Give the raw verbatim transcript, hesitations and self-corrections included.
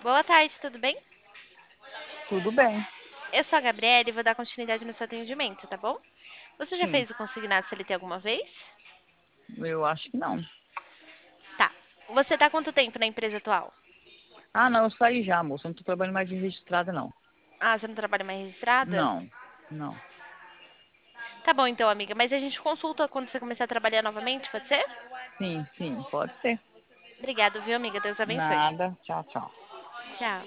Boa tarde, tudo bem? Tudo bem, Eu sou a Gabriela e vou dar continuidade no seu atendimento, tá bom? Você já sim. fez o consignado C L T alguma vez? Eu acho que não. Tá. Você tá há quanto tempo na empresa atual? Ah, não, eu saí já, moça. Eu não tô trabalhando mais de registrada, não. Ah, você não trabalha mais registrada? Não, não. Tá bom então, amiga, mas a gente consulta quando você começar a trabalhar novamente, pode ser? Sim, sim, pode ser. Obrigado, viu, amiga? Deus abençoe. Nada. Tchau, tchau. Tchau.